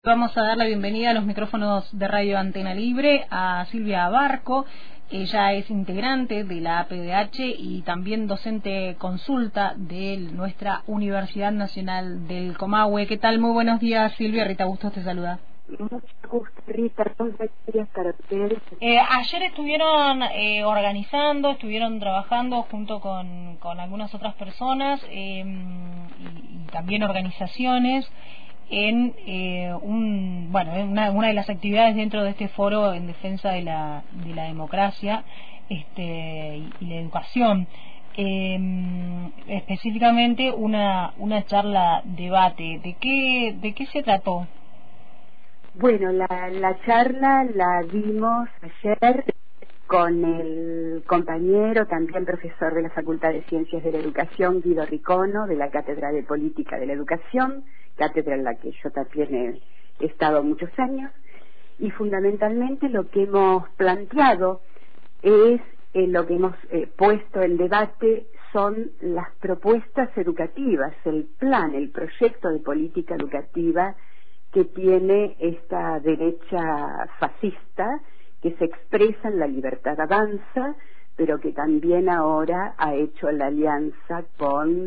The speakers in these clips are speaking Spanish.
Vamos a dar la bienvenida a los micrófonos de Radio Antena Libre a Silvia Barco. Ella es integrante de la APDH y también docente consulta de nuestra Universidad Nacional del Comahue. ¿Qué tal? Muy buenos días, Silvia. Rita Bustos te saluda. Mucho gusto, Rita. Buenos días para ustedes. Ayer estuvieron organizando, estuvieron trabajando junto con algunas otras personas y también organizaciones en una de las actividades dentro de este foro en defensa de la democracia y la educación, específicamente una charla debate. ¿De qué se trató? Bueno, la charla la dimos ayer con el compañero, también profesor de la Facultad de Ciencias de la Educación, Guido Ricono, de la Cátedra de Política de la Educación, cátedra en la que yo también he estado muchos años, y fundamentalmente lo que hemos planteado es, lo que hemos puesto en debate son las propuestas educativas, el plan, el proyecto de política educativa que tiene esta derecha fascista, que se expresa en La Libertad Avanza, pero que también ahora ha hecho la alianza con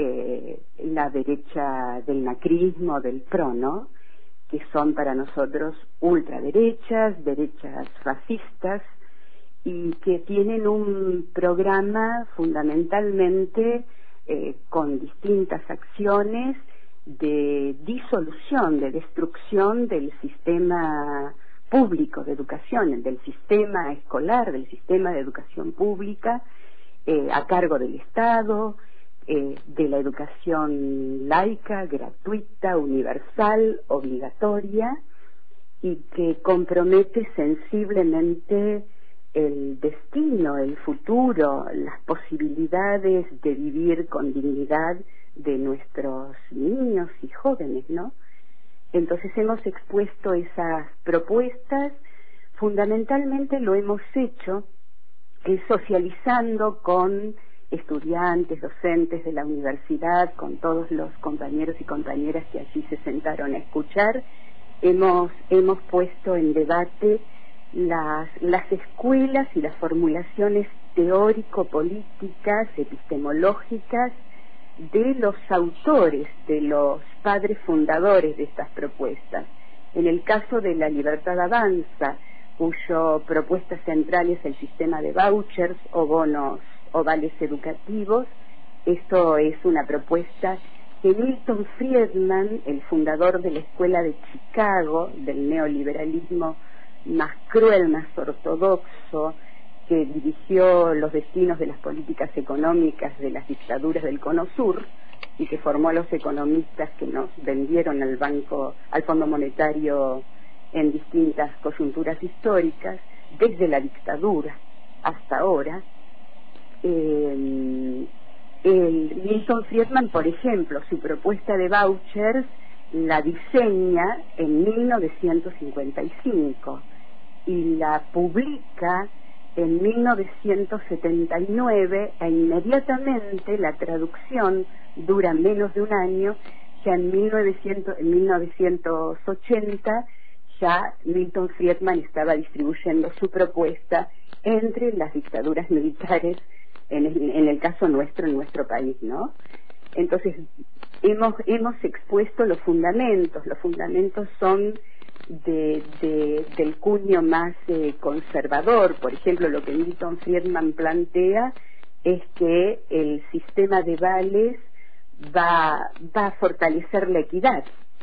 la derecha del macrismo, del PRO, ¿no? Que son para nosotros ultraderechas, derechas fascistas, y que tienen un programa fundamentalmente con distintas acciones de disolución, de destrucción del sistema público de educación, del sistema escolar, del sistema de educación pública a cargo del Estado, de la educación laica, gratuita, universal, obligatoria, y que compromete sensiblemente el destino, el futuro, las posibilidades de vivir con dignidad de nuestros niños y jóvenes, ¿no? Entonces hemos expuesto esas propuestas, fundamentalmente lo hemos hecho socializando con estudiantes, docentes de la universidad, con todos los compañeros y compañeras que allí se sentaron a escuchar. Hemos puesto en debate las escuelas y las formulaciones teórico-políticas, epistemológicas de los autores, de los padres fundadores de estas propuestas. En el caso de La Libertad Avanza, cuyo propuesta central es el sistema de vouchers o bonos o vales educativos, esto es una propuesta que Milton Friedman, el fundador de la Escuela de Chicago, del neoliberalismo más cruel, más ortodoxo, que dirigió los destinos de las políticas económicas de las dictaduras del Cono Sur y que formó a los economistas que nos vendieron al Fondo Monetario en distintas coyunturas históricas, desde la dictadura hasta ahora. Milton Friedman, por ejemplo, su propuesta de vouchers la diseña en 1955 y la publica en 1979 e inmediatamente la traducción dura menos de un año. Ya en 1980 ya Milton Friedman estaba distribuyendo su propuesta entre las dictaduras militares, en el caso nuestro, en nuestro país, ¿no? Entonces hemos expuesto los fundamentos son del cuño más conservador. Por ejemplo, lo que Milton Friedman plantea es que el sistema de vales va a fortalecer la equidad.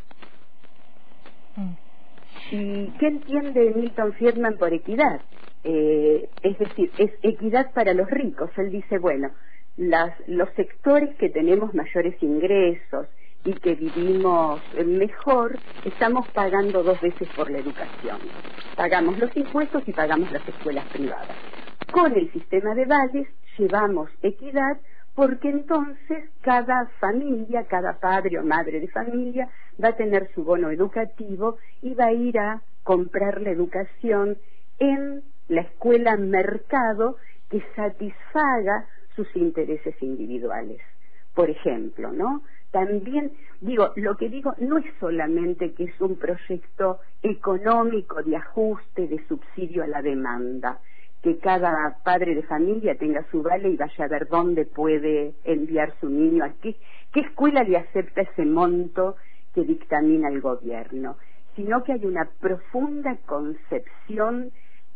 ¿Y qué entiende Milton Friedman por equidad? Es decir, es equidad para los ricos. Él dice, bueno, los sectores que tenemos mayores ingresos y que vivimos mejor, estamos pagando dos veces por la educación. Pagamos los impuestos y pagamos las escuelas privadas. Con el sistema de vales llevamos equidad, porque entonces cada familia, cada padre o madre de familia va a tener su bono educativo y va a ir a comprar la educación en la escuela mercado que satisfaga sus intereses individuales. Por ejemplo, ¿no? también, lo que digo no es solamente que es un proyecto económico de ajuste, de subsidio a la demanda, que cada padre de familia tenga su vale y vaya a ver dónde puede enviar su niño, a qué escuela le acepta ese monto que dictamina el gobierno, sino que hay una profunda concepción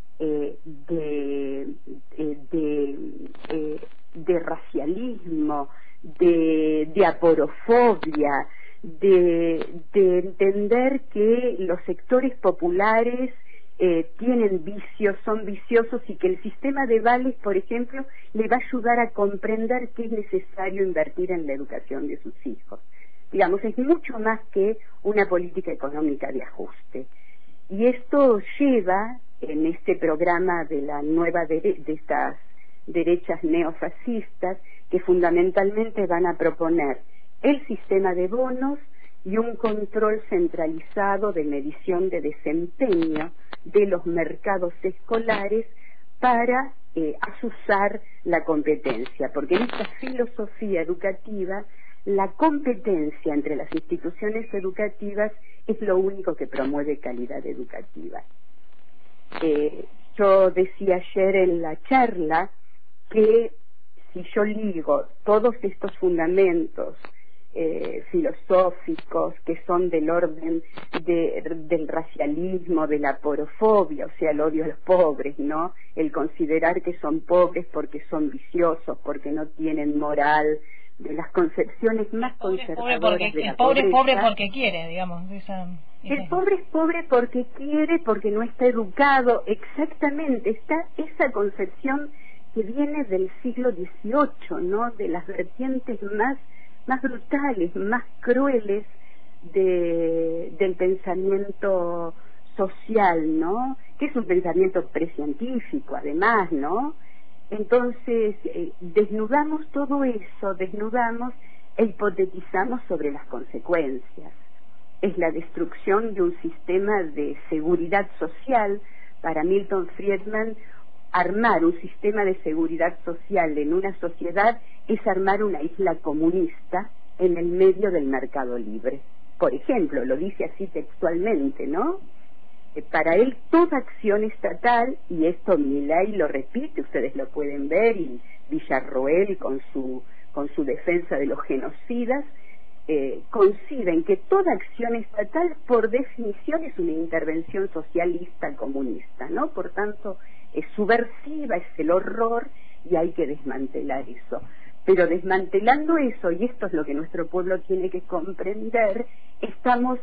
de racialismo, de aporofobia, de entender que los sectores populares tienen vicios, son viciosos, y que el sistema de vales, por ejemplo, le va a ayudar a comprender que es necesario invertir en la educación de sus hijos. Digamos, es mucho más que una política económica de ajuste. Y esto lleva, en este programa de la nueva de estas derechas neofascistas, que fundamentalmente van a proponer el sistema de bonos y un control centralizado de medición de desempeño de los mercados escolares para azuzar la competencia, porque en esta filosofía educativa la competencia entre las instituciones educativas es lo único que promueve calidad educativa. Yo decía ayer en la charla que si yo ligo todos estos fundamentos filosóficos que son del orden del racialismo, de la porofobia, o sea, el odio a los pobres, ¿no? El considerar que son pobres porque son viciosos, porque no tienen moral, de las concepciones más conservadoras de la pobreza. El pobre es pobre porque quiere, digamos. El pobre es pobre porque quiere, porque no está educado. Exactamente, está esa concepción que viene del siglo XVIII, ¿no? De las vertientes más brutales, más crueles del pensamiento social, ¿no? Que es un pensamiento precientífico, además, ¿no? Entonces, desnudamos todo eso, desnudamos e hipotetizamos sobre las consecuencias. Es la destrucción de un sistema de seguridad social. Para Milton Friedman, armar un sistema de seguridad social en una sociedad es armar una isla comunista en el medio del mercado libre. Por ejemplo, lo dice así textualmente, ¿no? Para él toda acción estatal, y esto Milei lo repite, ustedes lo pueden ver, y Villarroel con su defensa de los genocidas, conciben que toda acción estatal por definición es una intervención socialista comunista, ¿no? Por tanto, es subversiva, es el horror, y hay que desmantelar eso. Pero desmantelando eso, y esto es lo que nuestro pueblo tiene que comprender, estamos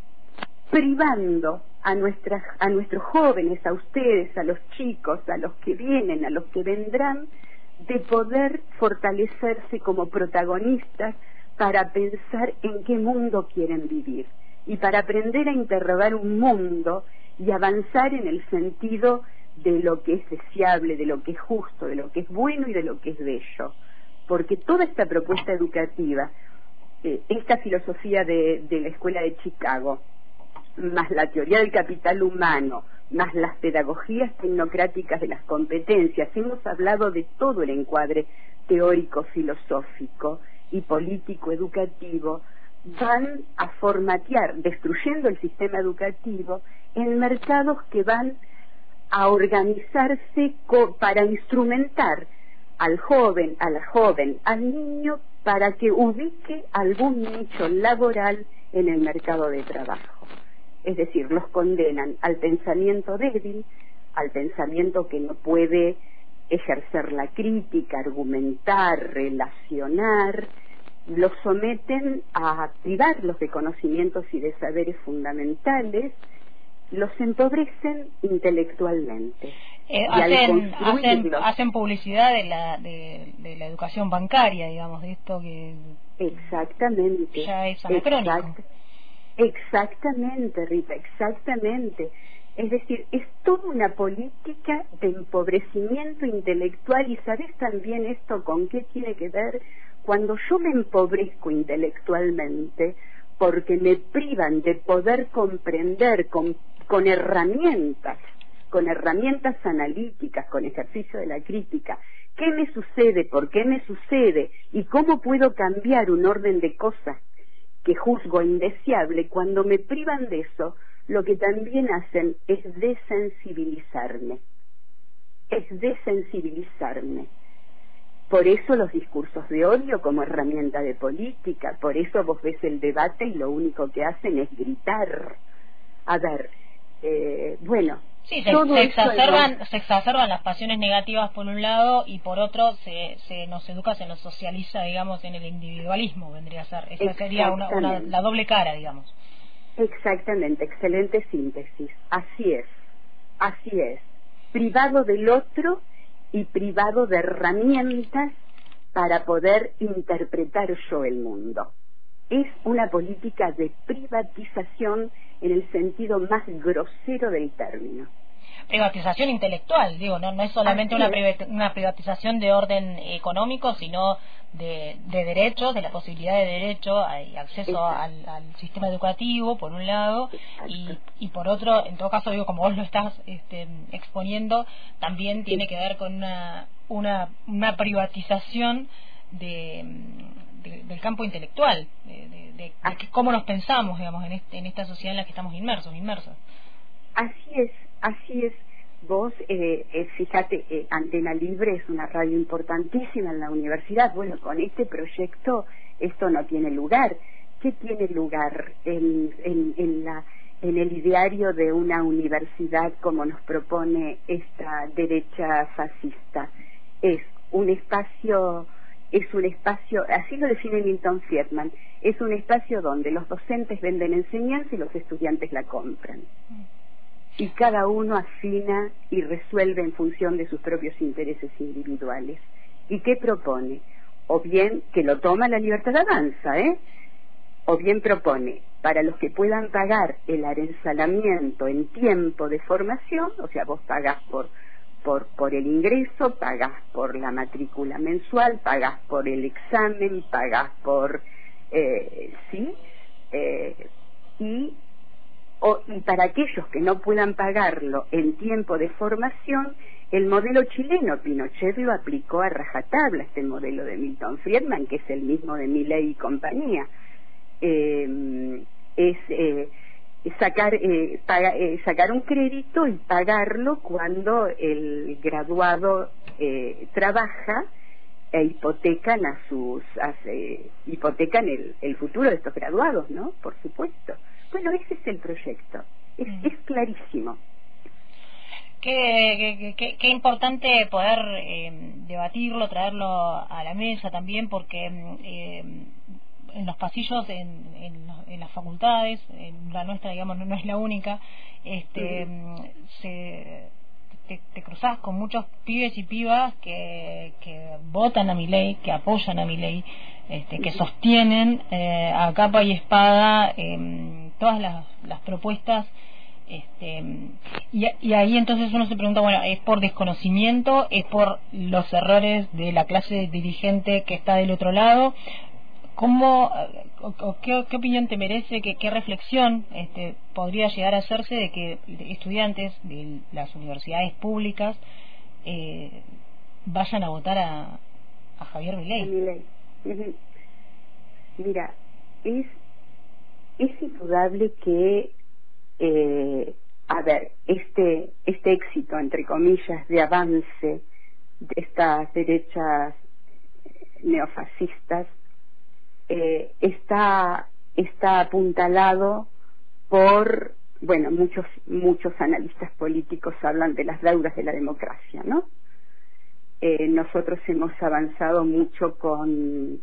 privando a nuestros jóvenes, a ustedes, a los chicos, a los que vienen, a los que vendrán, de poder fortalecerse como protagonistas para pensar en qué mundo quieren vivir y para aprender a interrogar un mundo y avanzar en el sentido de lo que es deseable, de lo que es justo, de lo que es bueno y de lo que es bello. Porque toda esta propuesta educativa, esta filosofía de la Escuela de Chicago, más la teoría del capital humano, más las pedagogías tecnocráticas de las competencias, hemos hablado de todo el encuadre teórico, filosófico y político educativo, van a formatear, destruyendo el sistema educativo, en mercados que van a organizarse para instrumentar al joven, a la joven, al niño, para que ubique algún nicho laboral en el mercado de trabajo. Es decir, los condenan al pensamiento débil, al pensamiento que no puede ejercer la crítica, argumentar, relacionar, los someten a privarlos de conocimientos y de saberes fundamentales, los empobrecen intelectualmente. Hacen publicidad de la educación bancaria, digamos, de esto que exactamente ya es anacrónico. Exactamente, Rita, exactamente. Es decir, es toda una política de empobrecimiento intelectual. Y ¿sabes también esto con qué tiene que ver? Cuando yo me empobrezco intelectualmente porque me privan de poder comprender con herramientas con herramientas analíticas, con ejercicio de la crítica, ¿qué me sucede? ¿Por qué me sucede? ¿Y cómo puedo cambiar un orden de cosas que juzgo indeseable? Cuando me privan de eso, lo que también hacen es desensibilizarme. Por eso los discursos de odio como herramienta de política, por eso vos ves el debate y lo único que hacen es gritar. A ver, bueno... Sí, se exacerban las pasiones negativas por un lado y por otro se nos educa, se nos socializa, digamos, en el individualismo, vendría a ser. Esa sería la doble cara, digamos. Exactamente, excelente síntesis. Así es. Privado del otro y privado de herramientas para poder interpretar yo el mundo. Es una política de privatización en el sentido más grosero del término. Privatización intelectual, digo, no es solamente una privatización de orden económico, sino de derechos, de la posibilidad de derecho y acceso al sistema educativo, por un lado, y por otro, en todo caso, digo, como vos lo estás exponiendo, también tiene que ver con una privatización del campo intelectual, de cómo nos pensamos, digamos, en esta sociedad en la que estamos inmersos. Así es. Vos, fíjate, Antena Libre es una radio importantísima en la universidad. Bueno, con este proyecto esto no tiene lugar. ¿Qué tiene lugar en el ideario de una universidad como nos propone esta derecha fascista? Es un espacio, así lo define Milton Friedman, es un espacio donde los docentes venden enseñanza y los estudiantes la compran. Y cada uno afina y resuelve en función de sus propios intereses individuales. ¿Y qué propone? O bien que lo toma la libertad de avanza, o bien propone, para los que puedan pagar el arensalamiento en tiempo de formación, o sea, vos pagás por el ingreso, pagás por la matrícula mensual, pagás por el examen, pagás por... Y para aquellos que no puedan pagarlo en tiempo de formación, el modelo chileno, Pinochet lo aplicó a rajatabla, este modelo de Milton Friedman, que es el mismo de Milei y compañía. Sacar un crédito y pagarlo cuando el graduado trabaja e hipotecan hipotecan el futuro de estos graduados, ¿no? Por supuesto. Bueno, ese es el proyecto. Es clarísimo. Qué importante poder debatirlo, traerlo a la mesa también, porque en los pasillos, en las facultades, en la nuestra, digamos, no es la única, te cruzás con muchos pibes y pibas que votan a Milei, que apoyan a Milei, que sostienen a capa y espada todas las propuestas, y ahí entonces uno se pregunta, bueno, ¿es por desconocimiento? ¿Es por los errores de la clase dirigente que está del otro lado? ¿Qué opinión te merece, qué reflexión podría llegar a hacerse de que estudiantes de las universidades públicas vayan a votar a Javier Milei? Mira, es indudable que este éxito, entre comillas, de avance de estas derechas neofascistas está apuntalado por, bueno, muchos analistas políticos hablan de las deudas de la democracia, ¿no? Nosotros hemos avanzado mucho con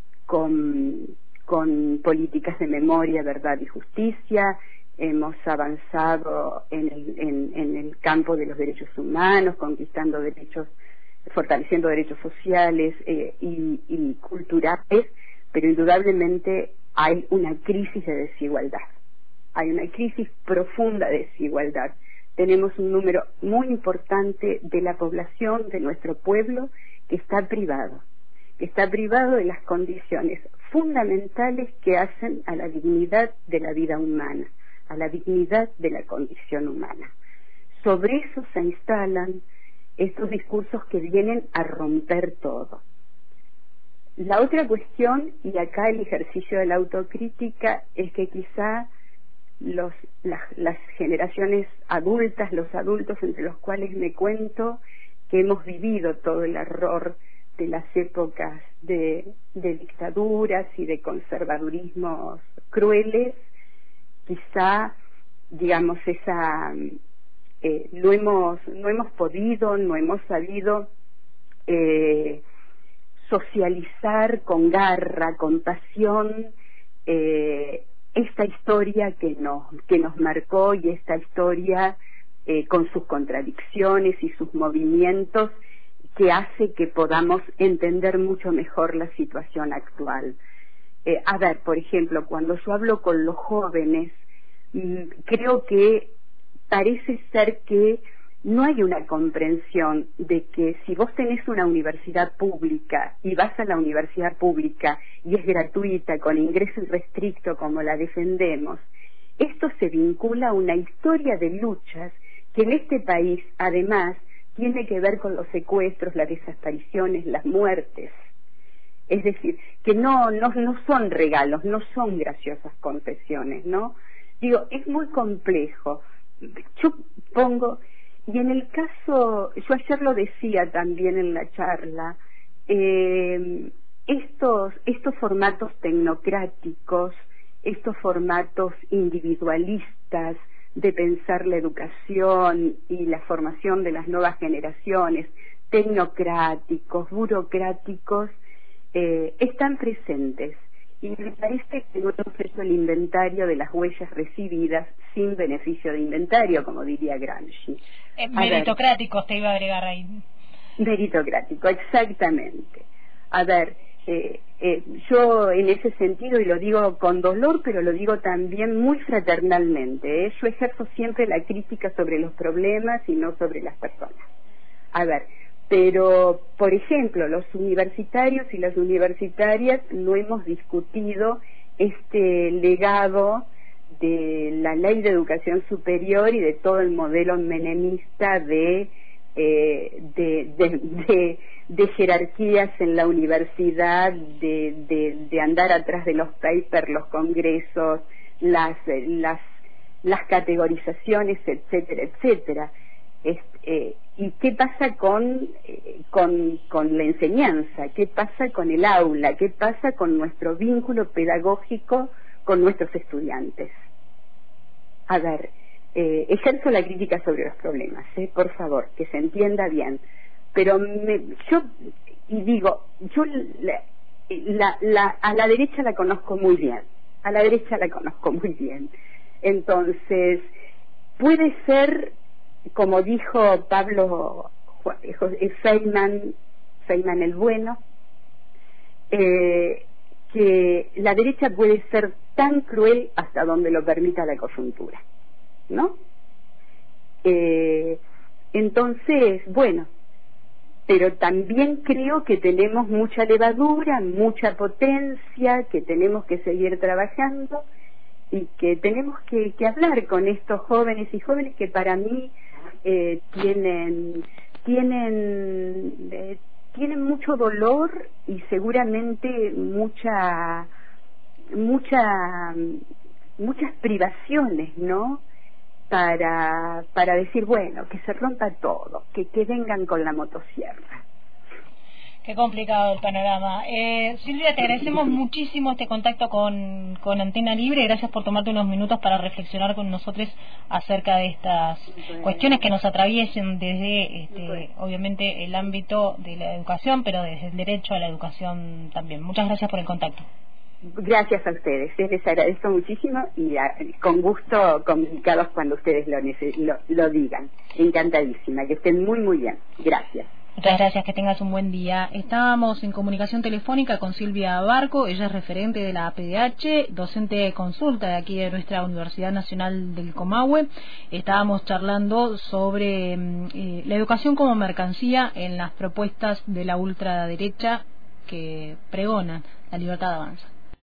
políticas de memoria, verdad y justicia. Hemos avanzado en el campo de los derechos humanos, conquistando derechos, fortaleciendo derechos sociales y culturales, pero indudablemente hay una crisis de desigualdad. Hay una crisis profunda de desigualdad. Tenemos un número muy importante de la población, de nuestro pueblo, que está privado de las condiciones fundamentales que hacen a la dignidad de la vida humana, a la dignidad de la condición humana. sobre eso se instalan estos discursos que vienen a romper todo. La otra cuestión, y acá el ejercicio de la autocrítica, es que quizá las generaciones adultas, los adultos entre los cuales me cuento, que hemos vivido todo el horror de las épocas de dictaduras y de conservadurismos crueles, quizá, digamos, no hemos podido, no hemos sabido socializar con garra, con pasión, esta historia que nos marcó, y esta historia con sus contradicciones y sus movimientos, que hace que podamos entender mucho mejor la situación actual. A ver, por ejemplo, cuando yo hablo con los jóvenes, creo que parece ser que no hay una comprensión de que si vos tenés una universidad pública y vas a la universidad pública y es gratuita, con ingreso irrestricto como la defendemos, esto se vincula a una historia de luchas que en este país, además, tiene que ver con los secuestros, las desapariciones, las muertes. Es decir, que no son regalos, no son graciosas confesiones, ¿no? Digo, es muy complejo. Yo pongo, y en el caso, yo ayer lo decía también en la charla, estos formatos tecnocráticos, estos formatos individualistas de pensar la educación y la formación de las nuevas generaciones, tecnocráticos, burocráticos, están presentes. Y me parece que no hemos hecho el inventario de las huellas recibidas sin beneficio de inventario, como diría Gramsci. Meritocráticos, te iba a agregar ahí. Meritocrático, exactamente. A ver, yo en ese sentido, y lo digo con dolor, pero lo digo también muy fraternalmente, yo ejerzo siempre la crítica sobre los problemas y no sobre las personas. A ver, pero, por ejemplo, los universitarios y las universitarias no hemos discutido este legado de la Ley de Educación Superior y de todo el modelo menemista de jerarquías en la universidad, de andar atrás de los papers, los congresos, las categorizaciones, etcétera, etcétera. ¿Y qué pasa con la enseñanza? ¿Qué pasa con el aula? ¿Qué pasa con nuestro vínculo pedagógico con nuestros estudiantes? A ver, ejerzo la crítica sobre los problemas, por favor, que se entienda bien. Pero yo a la derecha la conozco muy bien. Entonces, puede ser, como dijo Pablo Feynman el Bueno, que la derecha puede ser tan cruel hasta donde lo permita la coyuntura, ¿no? Entonces, bueno, pero también creo que tenemos mucha levadura, mucha potencia, que tenemos que seguir trabajando y que tenemos que hablar con estos jóvenes y jóvenes que para mí tienen mucho dolor y seguramente muchas privaciones, ¿no? Para decir, bueno, que se rompa todo, que vengan con la motosierra. Qué complicado el panorama. Silvia, te agradecemos muchísimo este contacto con Antena Libre. Gracias por tomarte unos minutos para reflexionar con nosotros acerca de estas cuestiones que nos atraviesen desde, obviamente, el ámbito de la educación, pero desde el derecho a la educación también. Muchas gracias por el contacto. Gracias a ustedes, les agradezco muchísimo y con gusto comunicados cuando ustedes lo digan. Encantadísima, que estén muy muy bien. Gracias. Muchas gracias, que tengas un buen día. Estábamos en comunicación telefónica con Silvia Barco, ella es referente de la APDH, docente de consulta de aquí de nuestra Universidad Nacional del Comahue. Estábamos charlando sobre la educación como mercancía en las propuestas de la ultraderecha que pregonan la libertad de avanza.